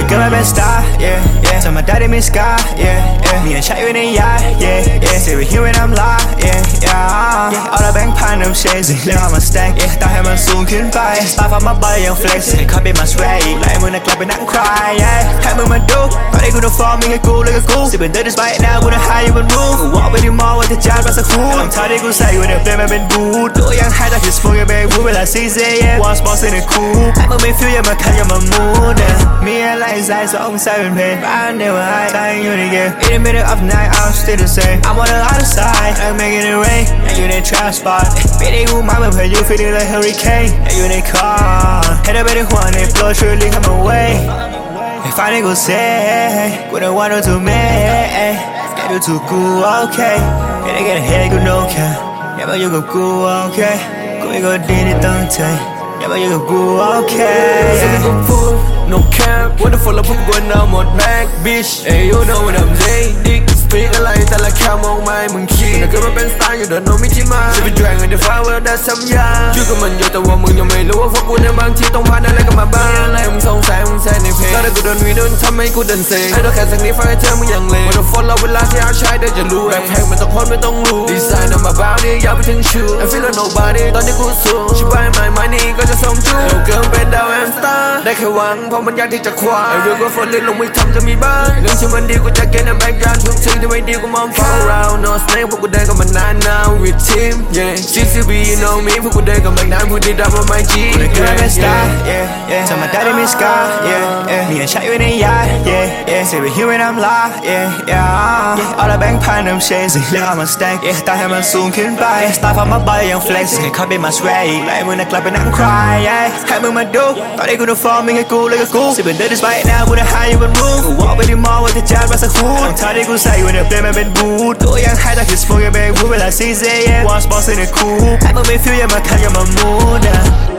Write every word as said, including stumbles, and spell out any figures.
เกิดมาเป็นสตาร์ yeah yeah ธรรมดาได้มีสกา yeah yeah มีอันใช้อยู่ในยา yeah yeah say we here when I'm live yeah yeah yeah เอาละแบงค์พันน้ำเชนสิแล้วเอามา stack yeah ต่อให้มันสูงขึ้นไป start from my body ยัง flex ให้เขาเป็นมา swag ไล่มึงนักกลับไปนั่ง cry yeah ให้มึงมาดูตอนนี้กูต้อง fall มีแค่กูเลยกับกูสิเป็นเดิน despite now กูต้อง high อยู่บน roof กู walk ไปที่ mall ว่าจะจานมาสักคู่รองเท้าที่กูใส่อยู่เนี่ยเปลี่ยนมาเป็นบูทตัวยัง high จากที่ smoke ยังเป็นบูทเวลา season yeah one spot in the cool ให้มึงไม่ feel อย่ามาคันอย่ามา mood yeah มีอะไรใส่สองใส่เป็นเพลงบ้านเดียวไอ้ใจอยู่ในเกม in the middle of night I'm still the same I'm on the other side I'm making it rain and you in trap spot ไม่ได้กูมาเมื่อเพลง you feeling like hurricane and you in a car ให้ได้ไปได้หัวใน blow truly come away if I didn't go say กูdon't want to me get you to go okay ให้ได้ get ahead กู no care อย่ามาอยู่กับกู okay กูไม่ก็ดีที่ตั้งใจอย่ามาอยู่กับกู okay No cap, what the fuck แล้วพวกกู now หมด Mac bitch Hey you know what I'm saying Dick speak อะไรแต่ละคำมองไม่มึงขี้แต่เกิดมาเป็นสไตล์อยู่เดินโน้มไม่ที่มาจะไปแดงใน the fire that's some ยาชื่อก็มันอยู่แต่ว่ามึงยังไม่รู้ว่าพวกกูในบางทีต้องผ่านอะไรกันมาบ้างอะไรมึงสงสัยมึงใส่ในเพลงแล้วกูเดินวิ่งเดินทำให้กูเดินเซให้ตัวแค่สักนิดฟังให้เธอมึงยังเลว What the fuck แล้วเวลาที่เอาใช้ได้จะรู้แบกแพงไม่ต้องพ้นไม่ต้องรู้ดีไซน์นำมาบ้านี่ยาวไปถึงชู I feel like nobody ตอนนี้กูสูงชิบายไม่ไม่นี่ก็จะส่งจูเราเกินเป็นดาวแอมสตาร์ได้แค่หวังเพราะมันยากที่จะคว้าไอ้เรื่องก็ฝนลิ้นลงไม่ทำจะมีบ้างเรื่องที่มันดีกูจะเก็ตในแบ็คกราวด์ทุกสิ่งที่ไม่ดีกูมอง fall around no snake พวกกูเดินกันมานาน now with team yeah ซี ซี บี you know me พวกกูเดินกันมานานพูดดีดับว่าไม่จีกูได้เกิดเป็นสตาร์ yeah yeah ธรรมดาได้มีสกา yeah yeah มีอันใช้อยู่ในยา yeah yeah say we here when I'm live yeah yeah yeah เอาละแบงค์พันน้ำเชนสิแล้วเอามา stack yeah ต่อให้มันสูงขึ้นไป start from my body ยัง flex ให้เขาเป็นมา swag ไล่มึงนักกลับไปนั่ง cry yeah ให้มึงมาดูตอนนี้กูต้อง fall มีแค่กูเลยกับกูสิเป็นเดิน despite now กูได้ high อยู่บน roof กู walk ไปที่ mall ว่าจะจานมาสักคู่รองเท้าที่กูใส่อยู่เนี่ยเปลี่ยนมาเป็นบูทตัวยัง high จากที่ smoke ยังเป็นบูทเวลา season yeah one spot in the cool ให้มึงไม่ feel อย่ามาคันอย่ามา mood yeah